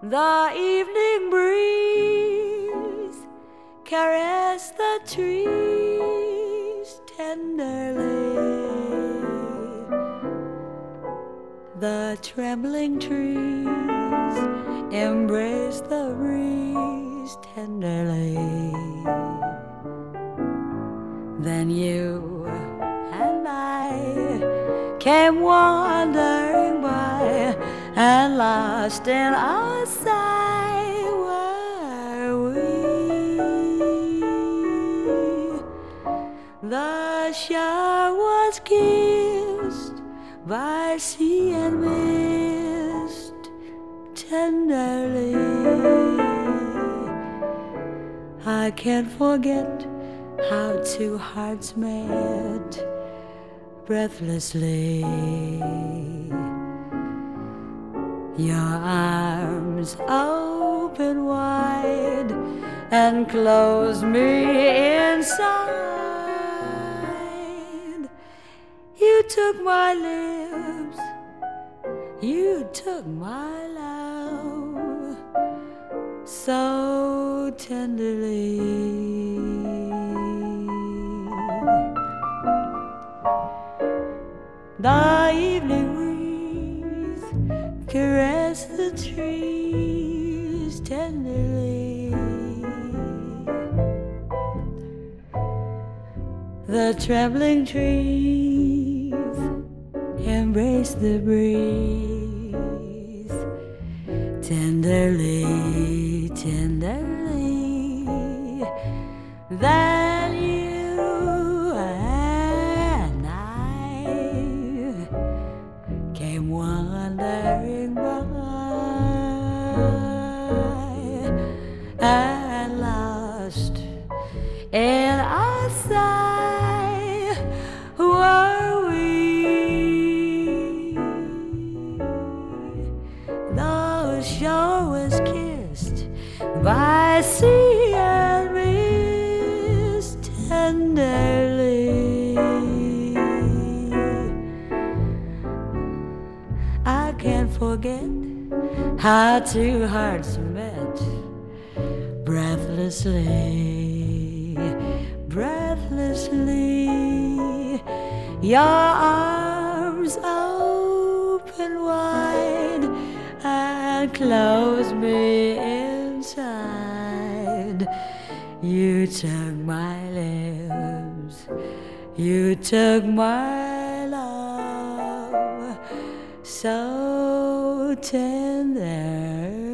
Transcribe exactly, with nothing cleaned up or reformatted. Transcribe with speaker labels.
Speaker 1: The evening breeze caressed the trees tenderly. The trembling trees embraced the breeze tenderly. Then you and I came wandering by, and lost in our sight were we. The shore was kissed by sea and mist tenderly. I can't forget how two hearts met breathlessly. Your arms open wide and close me inside. You took my lips, you took my love so tenderly. The evening breeze caressed the trees tenderly. The trembling trees embraced the breeze tenderly, tenderly. Then you and I came wandering by, and lost in our sight were we. The shore was kissed by sea and mist tenderly. I can't forget how two hearts met breathlessly, breathlessly. Your arms open wide and close me inside. You took my lips, you took my love so tender.